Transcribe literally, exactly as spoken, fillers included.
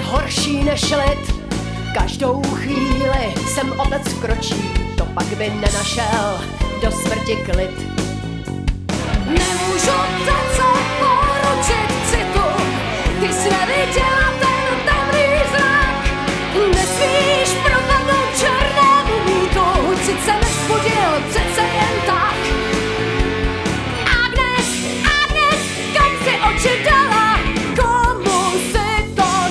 horší než lid. Každou chvíli sem otec vkročí, to pak by nenašel do smrti klid. Nemůžu